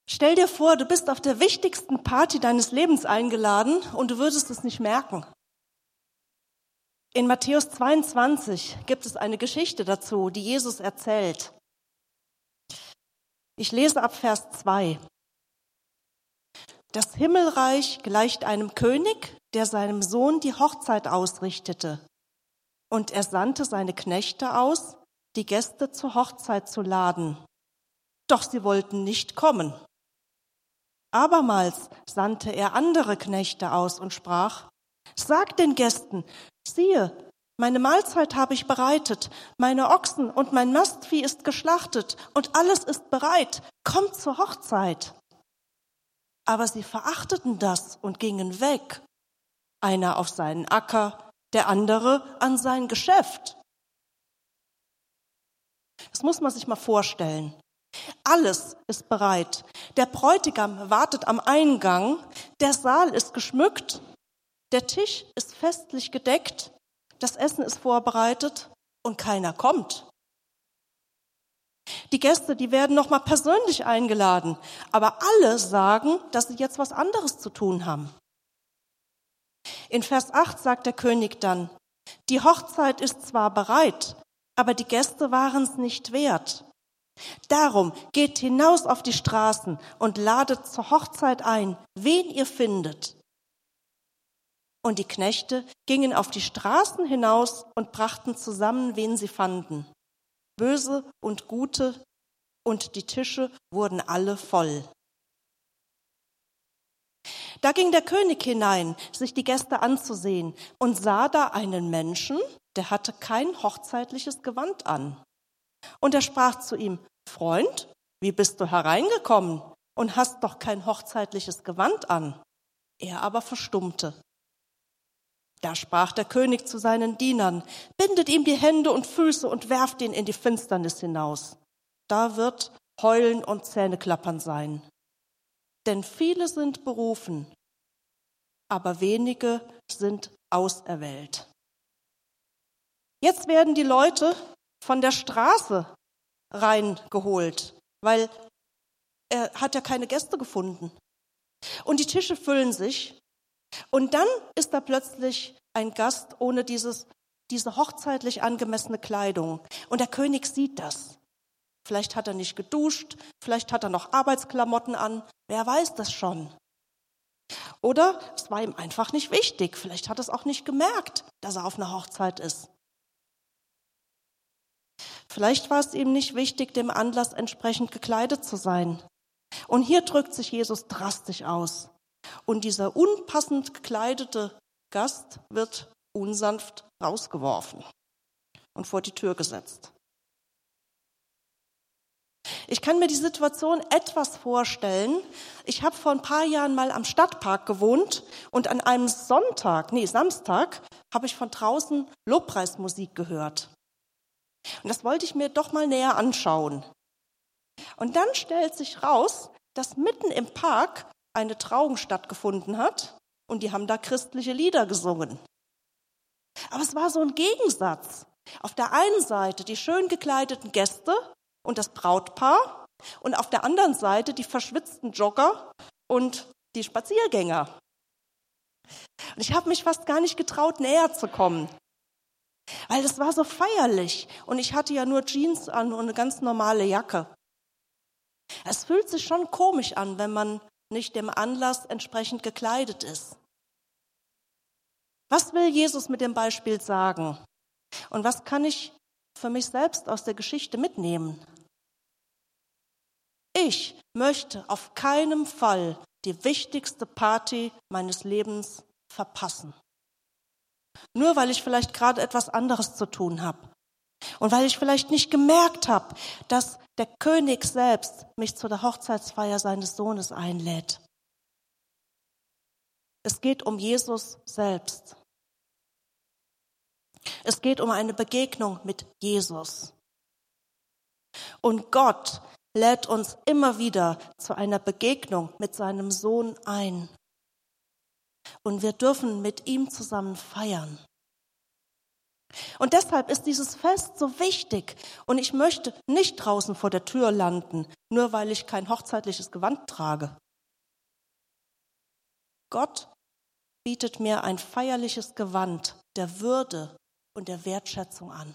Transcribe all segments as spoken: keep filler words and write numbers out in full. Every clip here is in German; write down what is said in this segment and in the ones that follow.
Stell dir vor, du bist auf der wichtigsten Party deines Lebens eingeladen und du würdest es nicht merken. In Matthäus zweiundzwanzig gibt es eine Geschichte dazu, die Jesus erzählt. Ich lese ab Vers zwei. Das Himmelreich gleicht einem König, der seinem Sohn die Hochzeit ausrichtete. Und er sandte seine Knechte aus, die Gäste zur Hochzeit zu laden. Doch sie wollten nicht kommen. Abermals sandte er andere Knechte aus und sprach: Sagt den Gästen, siehe, meine Mahlzeit habe ich bereitet, meine Ochsen und mein Mastvieh ist geschlachtet und alles ist bereit, kommt zur Hochzeit. Aber sie verachteten das und gingen weg, einer auf seinen Acker, der andere an sein Geschäft. Das muss man sich mal vorstellen. Alles ist bereit. Der Bräutigam wartet am Eingang, der Saal ist geschmückt, der Tisch ist festlich gedeckt, das Essen ist vorbereitet und keiner kommt. Die Gäste, die werden noch mal persönlich eingeladen, aber alle sagen, dass sie jetzt was anderes zu tun haben. In Vers acht sagt der König dann: Die Hochzeit ist zwar bereit, aber die Gäste waren es nicht wert. Darum geht hinaus auf die Straßen und ladet zur Hochzeit ein, wen ihr findet. Und die Knechte gingen auf die Straßen hinaus und brachten zusammen, wen sie fanden. Böse und Gute, und die Tische wurden alle voll. Da ging der König hinein, sich die Gäste anzusehen, und sah da einen Menschen, der hatte kein hochzeitliches Gewand an. Und er sprach zu ihm: Freund, wie bist du hereingekommen und hast doch kein hochzeitliches Gewand an? Er aber verstummte. Da sprach der König zu seinen Dienern: Bindet ihm die Hände und Füße und werft ihn in die Finsternis hinaus. Da wird Heulen und Zähneklappern sein. Denn viele sind berufen, aber wenige sind auserwählt. Jetzt werden die Leute von der Straße reingeholt, weil er hat ja keine Gäste gefunden. Und die Tische füllen sich. Und dann ist da plötzlich ein Gast ohne dieses, diese hochzeitlich angemessene Kleidung. Und der König sieht das. Vielleicht hat er nicht geduscht, vielleicht hat er noch Arbeitsklamotten an, wer weiß das schon. Oder es war ihm einfach nicht wichtig, vielleicht hat er es auch nicht gemerkt, dass er auf einer Hochzeit ist. Vielleicht war es ihm nicht wichtig, dem Anlass entsprechend gekleidet zu sein. Und hier drückt sich Jesus drastisch aus. Und dieser unpassend gekleidete Gast wird unsanft rausgeworfen und vor die Tür gesetzt. Ich kann mir die Situation etwas vorstellen. Ich habe vor ein paar Jahren mal am Stadtpark gewohnt und an einem Sonntag, nee, Samstag, habe ich von draußen Lobpreismusik gehört. Und das wollte ich mir doch mal näher anschauen. Und dann stellt sich raus, dass mitten im Park eine Trauung stattgefunden hat und die haben da christliche Lieder gesungen. Aber es war so ein Gegensatz. Auf der einen Seite die schön gekleideten Gäste und das Brautpaar und auf der anderen Seite die verschwitzten Jogger und die Spaziergänger. Und ich habe mich fast gar nicht getraut, näher zu kommen, weil es war so feierlich und ich hatte ja nur Jeans an und eine ganz normale Jacke. Es fühlt sich schon komisch an, wenn man nicht dem Anlass entsprechend gekleidet ist. Was will Jesus mit dem Beispiel sagen? Und was kann ich für mich selbst aus der Geschichte mitnehmen? Ich möchte auf keinen Fall die wichtigste Party meines Lebens verpassen. Nur weil ich vielleicht gerade etwas anderes zu tun habe. Und weil ich vielleicht nicht gemerkt habe, dass der König selbst mich zu der Hochzeitsfeier seines Sohnes einlädt. Es geht um Jesus selbst. Es geht um eine Begegnung mit Jesus. Und Gott lädt uns immer wieder zu einer Begegnung mit seinem Sohn ein. Und wir dürfen mit ihm zusammen feiern. Und deshalb ist dieses Fest so wichtig. Und ich möchte nicht draußen vor der Tür landen, nur weil ich kein hochzeitliches Gewand trage. Gott bietet mir ein feierliches Gewand der Würde und der Wertschätzung an.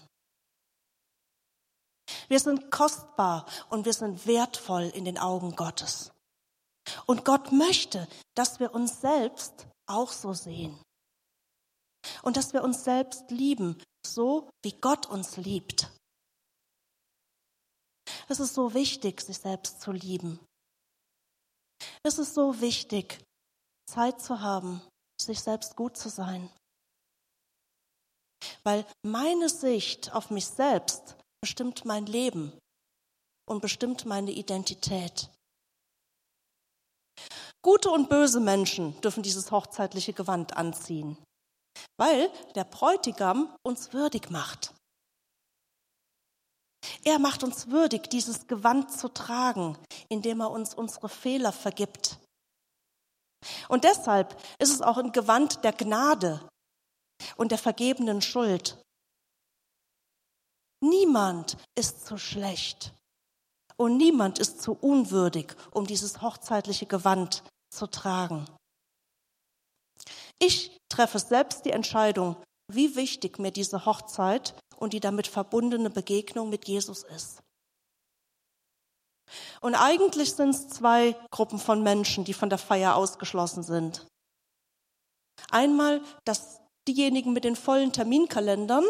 Wir sind kostbar und wir sind wertvoll in den Augen Gottes. Und Gott möchte, dass wir uns selbst auch so sehen. Und dass wir uns selbst lieben, so wie Gott uns liebt. Es ist so wichtig, sich selbst zu lieben. Es ist so wichtig, Zeit zu haben, sich selbst gut zu sein. Weil meine Sicht auf mich selbst bestimmt mein Leben und bestimmt meine Identität. Gute und böse Menschen dürfen dieses hochzeitliche Gewand anziehen, weil der Bräutigam uns würdig macht. Er macht uns würdig, dieses Gewand zu tragen, indem er uns unsere Fehler vergibt. Und deshalb ist es auch ein Gewand der Gnade und der vergebenen Schuld. Niemand ist zu schlecht und niemand ist zu unwürdig, um dieses hochzeitliche Gewand zu tragen. Ich treffe selbst die Entscheidung, wie wichtig mir diese Hochzeit und die damit verbundene Begegnung mit Jesus ist. Und eigentlich sind es zwei Gruppen von Menschen, die von der Feier ausgeschlossen sind. Einmal das, diejenigen mit den vollen Terminkalendern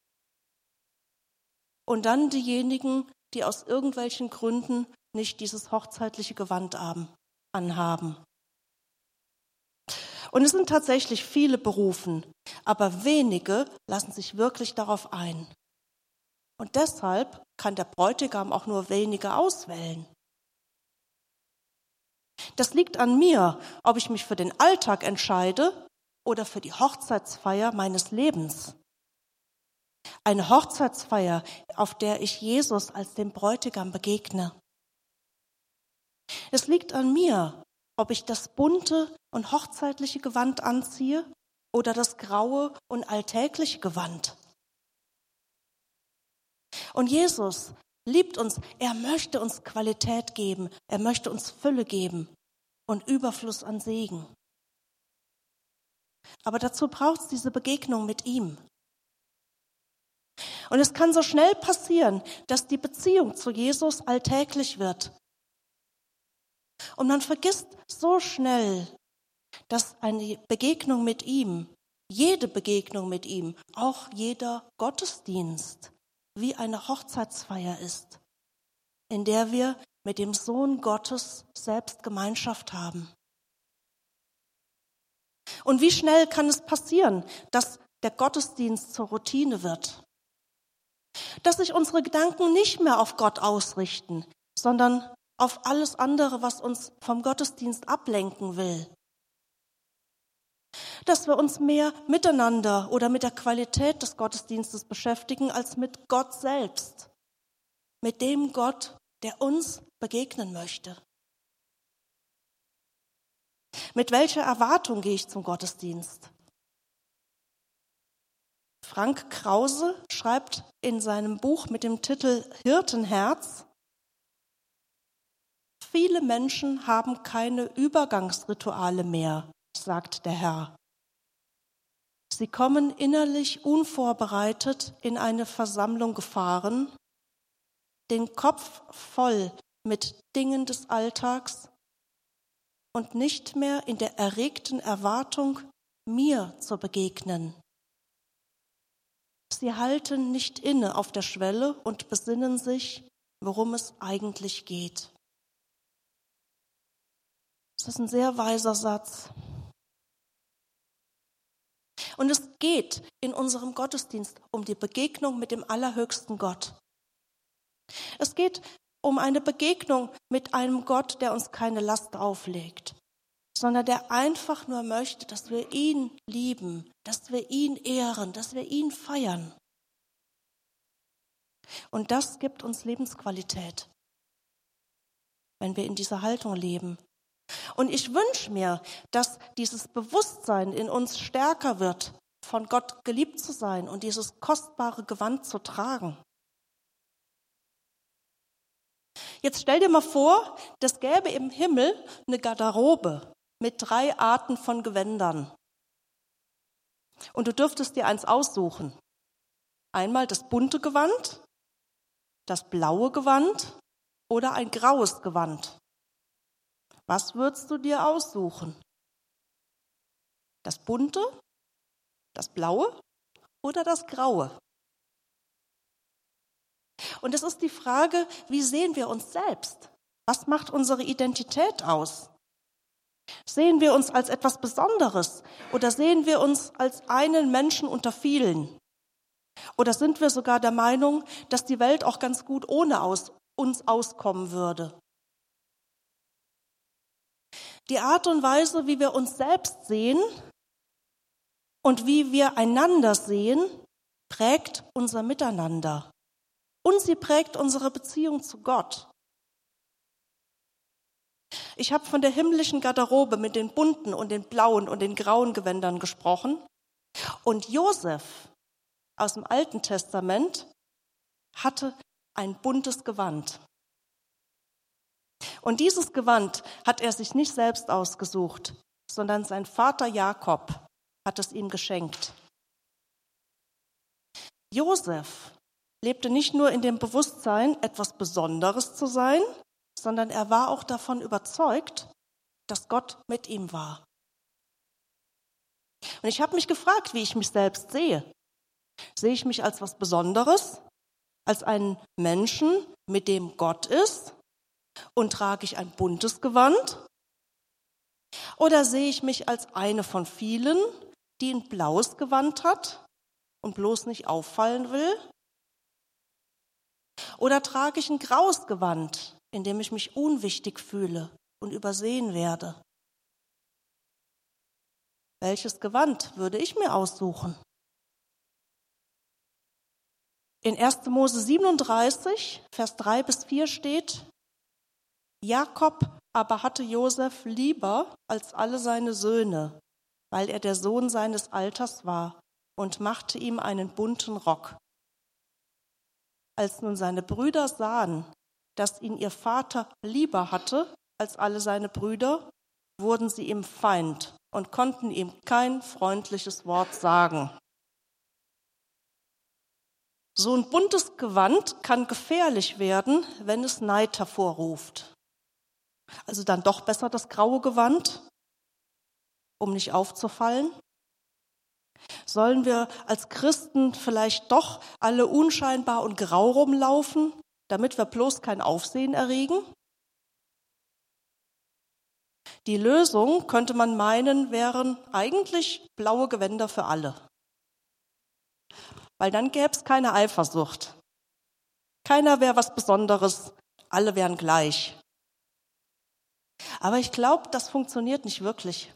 und dann diejenigen, die aus irgendwelchen Gründen nicht dieses hochzeitliche Gewand anhaben. Und es sind tatsächlich viele berufen, aber wenige lassen sich wirklich darauf ein. Und deshalb kann der Bräutigam auch nur wenige auswählen. Das liegt an mir, ob ich mich für den Alltag entscheide oder für die Hochzeitsfeier meines Lebens. Eine Hochzeitsfeier, auf der ich Jesus als dem Bräutigam begegne. Es liegt an mir, ob ich das bunte und hochzeitliche Gewand anziehe oder das graue und alltägliche Gewand. Und Jesus liebt uns, er möchte uns Qualität geben, er möchte uns Fülle geben und Überfluss an Segen. Aber dazu braucht es diese Begegnung mit ihm. Und es kann so schnell passieren, dass die Beziehung zu Jesus alltäglich wird. Und man vergisst so schnell, dass eine Begegnung mit ihm, jede Begegnung mit ihm, auch jeder Gottesdienst, wie eine Hochzeitsfeier ist, in der wir mit dem Sohn Gottes selbst Gemeinschaft haben. Und wie schnell kann es passieren, dass der Gottesdienst zur Routine wird? Dass sich unsere Gedanken nicht mehr auf Gott ausrichten, sondern auf alles andere, was uns vom Gottesdienst ablenken will. Dass wir uns mehr miteinander oder mit der Qualität des Gottesdienstes beschäftigen, als mit Gott selbst, mit dem Gott, der uns begegnen möchte. Mit welcher Erwartung gehe ich zum Gottesdienst? Frank Krause schreibt in seinem Buch mit dem Titel Hirtenherz: Viele Menschen haben keine Übergangsrituale mehr, sagt der Herr. Sie kommen innerlich unvorbereitet in eine Versammlung gefahren, den Kopf voll mit Dingen des Alltags und nicht mehr in der erregten Erwartung, mir zu begegnen. Sie halten nicht inne auf der Schwelle und besinnen sich, worum es eigentlich geht. Das ist ein sehr weiser Satz. Und es geht in unserem Gottesdienst um die Begegnung mit dem allerhöchsten Gott. Es geht um eine Begegnung mit einem Gott, der uns keine Last auflegt, sondern der einfach nur möchte, dass wir ihn lieben, dass wir ihn ehren, dass wir ihn feiern. Und das gibt uns Lebensqualität, wenn wir in dieser Haltung leben. Und ich wünsche mir, dass dieses Bewusstsein in uns stärker wird, von Gott geliebt zu sein und dieses kostbare Gewand zu tragen. Jetzt stell dir mal vor, das gäbe im Himmel eine Garderobe mit drei Arten von Gewändern. Und du dürftest dir eins aussuchen. Einmal das bunte Gewand, das blaue Gewand oder ein graues Gewand. Was würdest du dir aussuchen? Das bunte, das blaue oder das graue? Und es ist die Frage, wie sehen wir uns selbst? Was macht unsere Identität aus? Sehen wir uns als etwas Besonderes oder sehen wir uns als einen Menschen unter vielen? Oder sind wir sogar der Meinung, dass die Welt auch ganz gut ohne aus, uns auskommen würde? Die Art und Weise, wie wir uns selbst sehen und wie wir einander sehen, prägt unser Miteinander. Und sie prägt unsere Beziehung zu Gott. Ich habe von der himmlischen Garderobe mit den bunten und den blauen und den grauen Gewändern gesprochen. Und Josef aus dem Alten Testament hatte ein buntes Gewand. Und dieses Gewand hat er sich nicht selbst ausgesucht, sondern sein Vater Jakob hat es ihm geschenkt. Josef lebte nicht nur in dem Bewusstsein, etwas Besonderes zu sein, sondern er war auch davon überzeugt, dass Gott mit ihm war. Und ich habe mich gefragt, wie ich mich selbst sehe. Sehe ich mich als was Besonderes, als einen Menschen, mit dem Gott ist, und trage ich ein buntes Gewand? Oder sehe ich mich als eine von vielen, die ein blaues Gewand hat und bloß nicht auffallen will? Oder trage ich ein graues Gewand, in dem ich mich unwichtig fühle und übersehen werde? Welches Gewand würde ich mir aussuchen? In erster Mose siebenunddreißig, Vers drei bis vier steht: Jakob aber hatte Josef lieber als alle seine Söhne, weil er der Sohn seines Alters war, und machte ihm einen bunten Rock. Als nun seine Brüder sahen, dass ihn ihr Vater lieber hatte als alle seine Brüder, wurden sie ihm Feind und konnten ihm kein freundliches Wort sagen. So ein buntes Gewand kann gefährlich werden, wenn es Neid hervorruft. Also dann doch besser das graue Gewand, um nicht aufzufallen. Sollen wir als Christen vielleicht doch alle unscheinbar und grau rumlaufen, damit wir bloß kein Aufsehen erregen? Die Lösung, könnte man meinen, wären eigentlich blaue Gewänder für alle. Weil dann gäbe es keine Eifersucht. Keiner wäre was Besonderes, alle wären gleich. Aber ich glaube, das funktioniert nicht wirklich.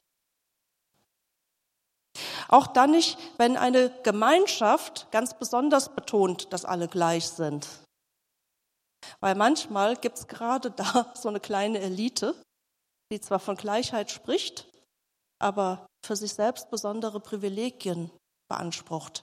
Auch dann nicht, wenn eine Gemeinschaft ganz besonders betont, dass alle gleich sind. Weil manchmal gibt es gerade da so eine kleine Elite, die zwar von Gleichheit spricht, aber für sich selbst besondere Privilegien beansprucht.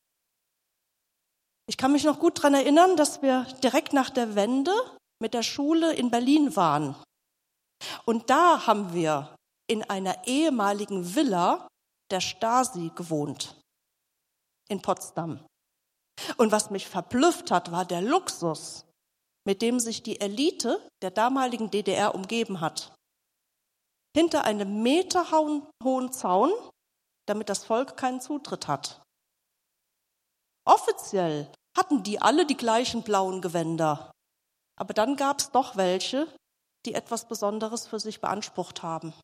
Ich kann mich noch gut daran erinnern, dass wir direkt nach der Wende mit der Schule in Berlin waren. Und da haben wir in einer ehemaligen Villa der Stasi gewohnt, in Potsdam. Und was mich verblüfft hat, war der Luxus, mit dem sich die Elite der damaligen D D R umgeben hat. Hinter einem meterhohen Zaun, damit das Volk keinen Zutritt hat. Offiziell hatten die alle die gleichen blauen Gewänder. Aber dann gab es doch welche, die etwas Besonderes für sich beansprucht haben.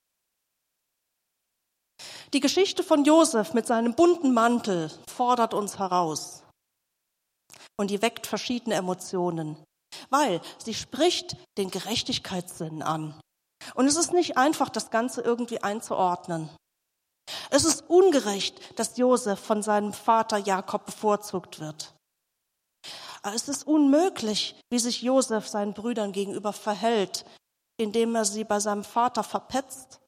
Die Geschichte von Josef mit seinem bunten Mantel fordert uns heraus. Und die weckt verschiedene Emotionen, weil sie spricht den Gerechtigkeitssinn an. Und es ist nicht einfach, das Ganze irgendwie einzuordnen. Es ist ungerecht, dass Josef von seinem Vater Jakob bevorzugt wird. Aber es ist unmöglich, wie sich Josef seinen Brüdern gegenüber verhält, indem er sie bei seinem Vater verpetzt.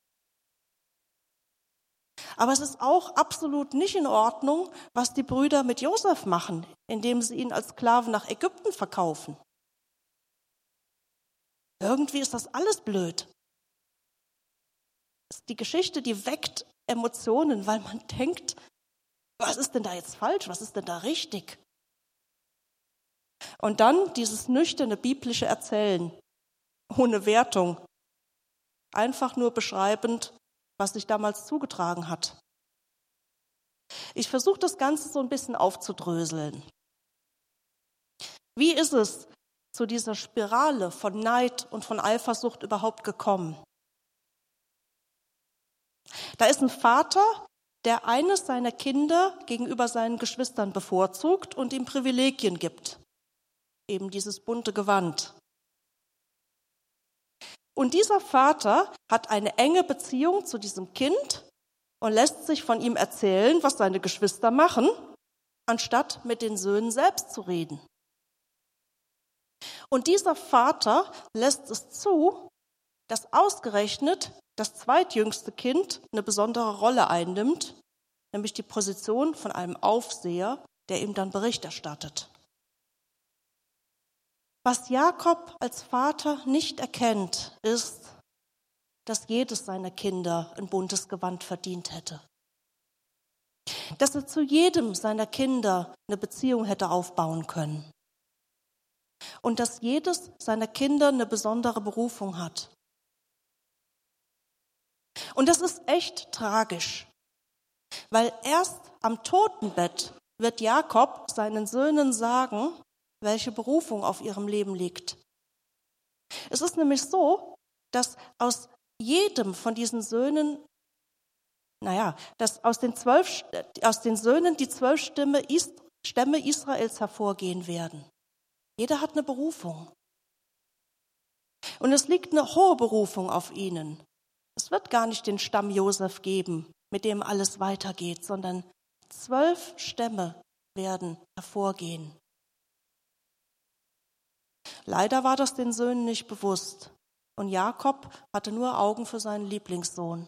Aber es ist auch absolut nicht in Ordnung, was die Brüder mit Josef machen, indem sie ihn als Sklaven nach Ägypten verkaufen. irgendwie ist das alles blöd. Die Geschichte, die weckt Emotionen, weil man denkt, was ist denn da jetzt falsch, was ist denn da richtig? Und dann dieses nüchterne biblische Erzählen, ohne Wertung, einfach nur beschreibend, was sich damals zugetragen hat. Ich versuche das Ganze so ein bisschen aufzudröseln. Wie ist es zu dieser Spirale von Neid und von Eifersucht überhaupt gekommen? Da ist ein Vater, der eines seiner Kinder gegenüber seinen Geschwistern bevorzugt und ihm Privilegien gibt. Eben dieses bunte Gewand. Und dieser Vater hat eine enge Beziehung zu diesem Kind und lässt sich von ihm erzählen, was seine Geschwister machen, anstatt mit den Söhnen selbst zu reden. Und dieser Vater lässt es zu, dass ausgerechnet das zweitjüngste Kind eine besondere Rolle einnimmt, nämlich die Position von einem Aufseher, der ihm dann Bericht erstattet. Was Jakob als Vater nicht erkennt, ist, dass jedes seiner Kinder ein buntes Gewand verdient hätte. Dass er zu jedem seiner Kinder eine Beziehung hätte aufbauen können. Und dass jedes seiner Kinder eine besondere Berufung hat. Und das ist echt tragisch, weil erst am Totenbett wird Jakob seinen Söhnen sagen, welche Berufung auf ihrem Leben liegt. Es ist nämlich so, dass aus jedem von diesen Söhnen, naja, dass aus den zwölf, aus den Söhnen die zwölf Stämme, Stämme Israels hervorgehen werden. Jeder hat eine Berufung. Und es liegt eine hohe Berufung auf ihnen. Es wird gar nicht den Stamm Josef geben, mit dem alles weitergeht, sondern zwölf Stämme werden hervorgehen. Leider war das den Söhnen nicht bewusst und Jakob hatte nur Augen für seinen Lieblingssohn.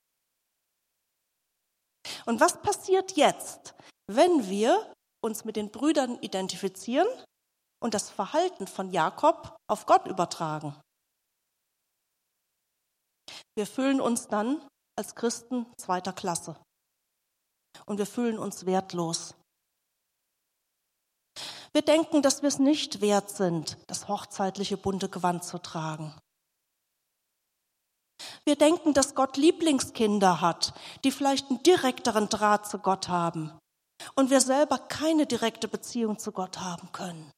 Und was passiert jetzt, wenn wir uns mit den Brüdern identifizieren und das Verhalten von Jakob auf Gott übertragen? Wir fühlen uns dann als Christen zweiter Klasse und wir fühlen uns wertlos. Wir denken, dass wir es nicht wert sind, das hochzeitliche bunte Gewand zu tragen. Wir denken, dass Gott Lieblingskinder hat, die vielleicht einen direkteren Draht zu Gott haben und wir selber keine direkte Beziehung zu Gott haben können.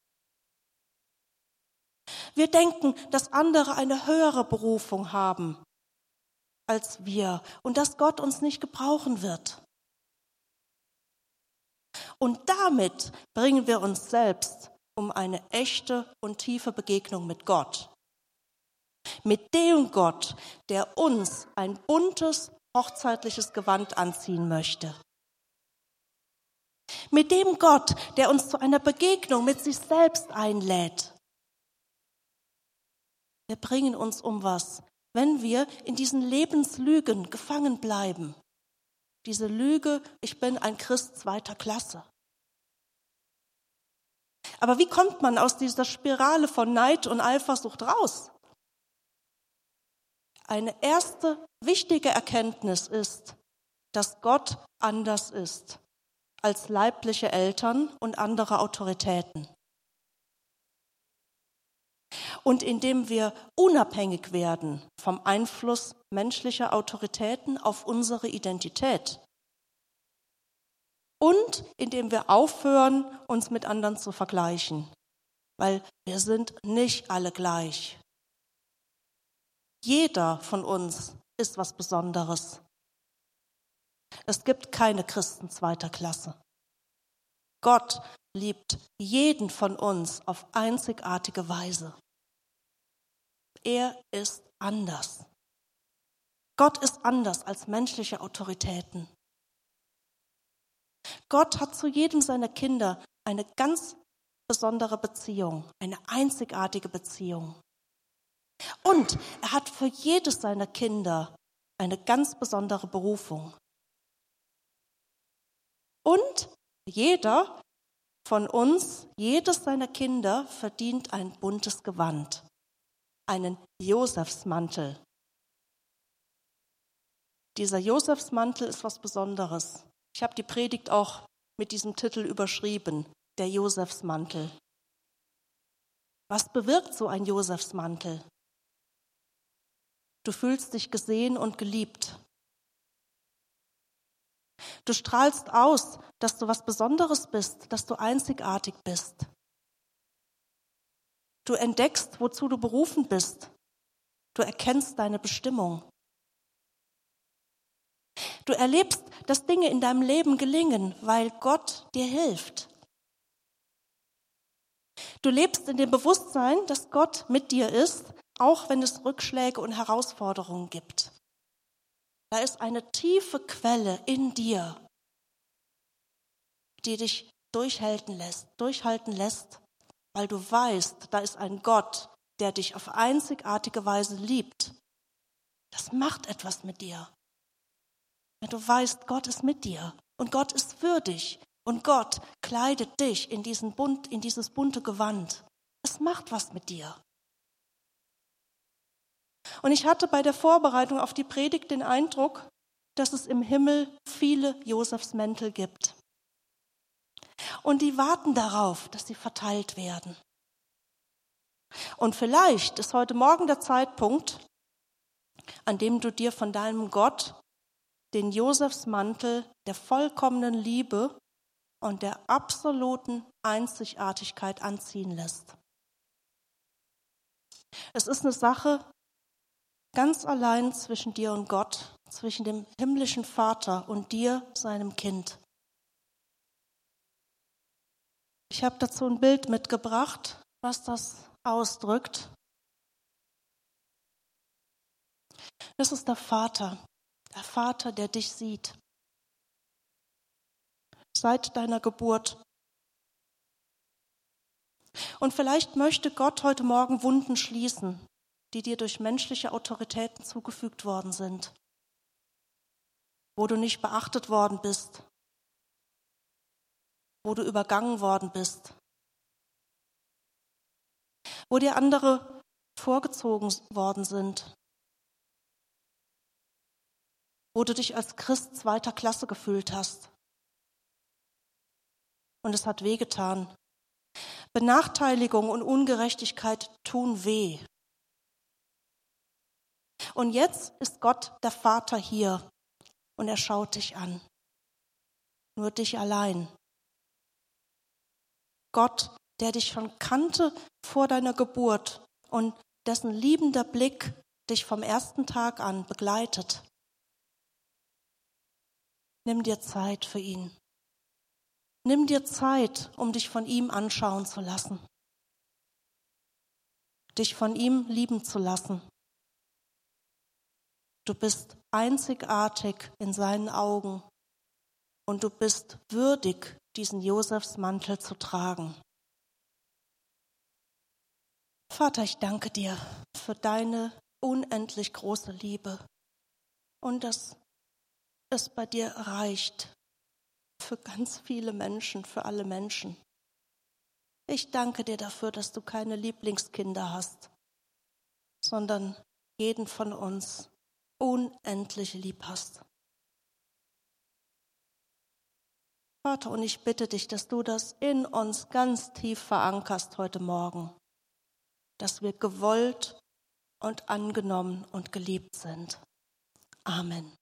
Wir denken, dass andere eine höhere Berufung haben als wir und dass Gott uns nicht gebrauchen wird. Und damit bringen wir uns selbst um eine echte und tiefe Begegnung mit Gott. Mit dem Gott, der uns ein buntes, hochzeitliches Gewand anziehen möchte. Mit dem Gott, der uns zu einer Begegnung mit sich selbst einlädt. Wir bringen uns um was, wenn wir in diesen Lebenslügen gefangen bleiben. Diese Lüge, ich bin ein Christ zweiter Klasse. Aber wie kommt man aus dieser Spirale von Neid und Eifersucht raus? Eine erste wichtige Erkenntnis ist, dass Gott anders ist als leibliche Eltern und andere Autoritäten. Und indem wir unabhängig werden vom Einfluss menschlicher Autoritäten auf unsere Identität. Und indem wir aufhören, uns mit anderen zu vergleichen. Weil wir sind nicht alle gleich. Jeder von uns ist was Besonderes. Es gibt keine Christen zweiter Klasse. Gott liebt jeden von uns auf einzigartige Weise. Er ist anders. Gott ist anders als menschliche Autoritäten. Gott hat zu jedem seiner Kinder eine ganz besondere Beziehung, eine einzigartige Beziehung. Und er hat für jedes seiner Kinder eine ganz besondere Berufung. Und jeder von uns, jedes seiner Kinder verdient ein buntes Gewand. einen Josefsmantel. Dieser Josefsmantel ist was Besonderes. Ich habe die Predigt auch mit diesem Titel überschrieben, der Josefsmantel. Was bewirkt so ein Josefsmantel? Du fühlst dich gesehen und geliebt. Du strahlst aus, dass du was Besonderes bist, dass du einzigartig bist. Du entdeckst, wozu du berufen bist. Du erkennst deine Bestimmung. Du erlebst, dass Dinge in deinem Leben gelingen, weil Gott dir hilft. Du lebst in dem Bewusstsein, dass Gott mit dir ist, auch wenn es Rückschläge und Herausforderungen gibt. Da ist eine tiefe Quelle in dir, die dich durchhalten lässt, durchhalten lässt, weil du weißt, da ist ein Gott, der dich auf einzigartige Weise liebt. Das macht etwas mit dir. Wenn du weißt, Gott ist mit dir und Gott ist für dich und Gott kleidet dich in diesen bunt, in dieses bunte Gewand. Es macht was mit dir. Und ich hatte bei der Vorbereitung auf die Predigt den Eindruck, dass es im Himmel viele Josefsmäntel gibt. Und die warten darauf, dass sie verteilt werden. Und vielleicht ist heute Morgen der Zeitpunkt, an dem du dir von deinem Gott den Josefsmantel der vollkommenen Liebe und der absoluten Einzigartigkeit anziehen lässt. Es ist eine Sache ganz allein zwischen dir und Gott, zwischen dem himmlischen Vater und dir, seinem Kind. Ich habe dazu ein Bild mitgebracht, was das ausdrückt. Das ist der Vater, der Vater, der dich sieht. Seit deiner Geburt. Und vielleicht möchte Gott heute Morgen Wunden schließen, die dir durch menschliche Autoritäten zugefügt worden sind, wo du nicht beachtet worden bist, wo du übergangen worden bist, wo dir andere vorgezogen worden sind, wo du dich als Christ zweiter Klasse gefühlt hast. Und es hat wehgetan. Benachteiligung und Ungerechtigkeit tun weh. Und jetzt ist Gott, der Vater, hier und er schaut dich an. Nur dich allein. Gott, der dich schon kannte vor deiner Geburt und dessen liebender Blick dich vom ersten Tag an begleitet. Nimm dir Zeit für ihn. Nimm dir Zeit, um dich von ihm anschauen zu lassen. Dich von ihm lieben zu lassen. Du bist einzigartig in seinen Augen und du bist würdig, diesen Josefsmantel zu tragen. Vater, ich danke dir für deine unendlich große Liebe und dass es bei dir reicht für ganz viele Menschen, für alle Menschen. Ich danke dir dafür, dass du keine Lieblingskinder hast, sondern jeden von uns unendlich lieb hast. Vater, und ich bitte dich, dass du das in uns ganz tief verankerst heute Morgen, dass wir gewollt und angenommen und geliebt sind. Amen.